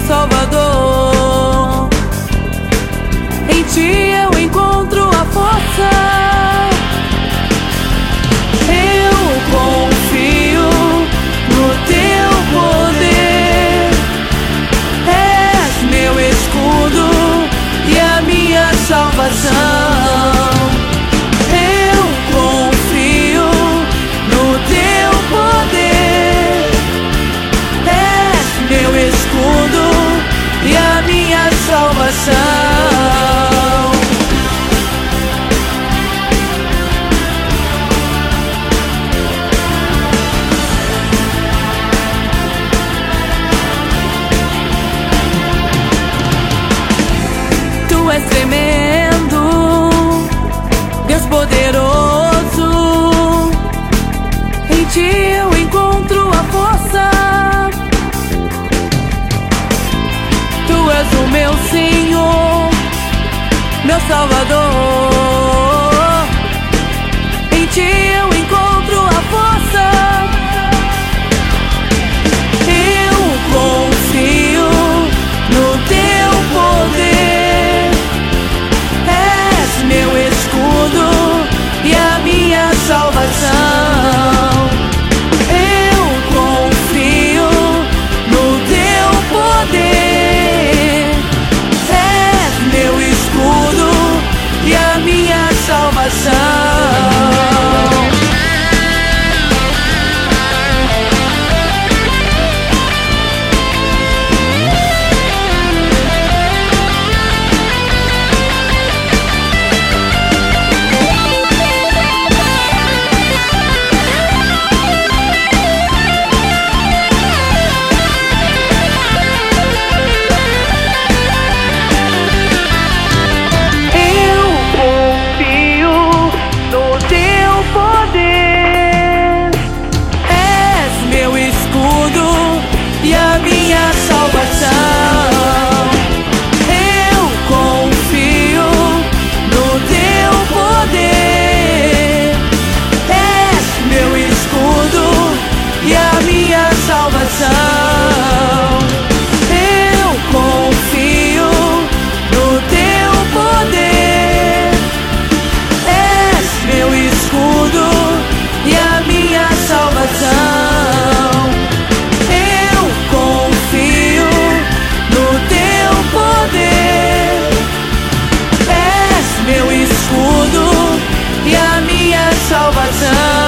Salvador. Em ti eu encontro a força. Eu confio no teu poder. És meu escudo e a minha salvação. Eu confio no teu poder. És meu escudo e a minha salvação. Tu és tremendo, Deus poderoso. Em ti eu encontro a força. Tu és o meu Senhor, meu Salvador. Em ti eu encontro a força. Eu confio no teu poder. És meu escudo e a minha salvação. Eu confio no teu poder. És meu escudo e a minha salvação. E a minha salvação. Eu confio no teu poder. És meu escudo e a minha salvação. Eu confio no teu poder. És meu escudo e a minha salvação. Meu escudo e a minha salvação.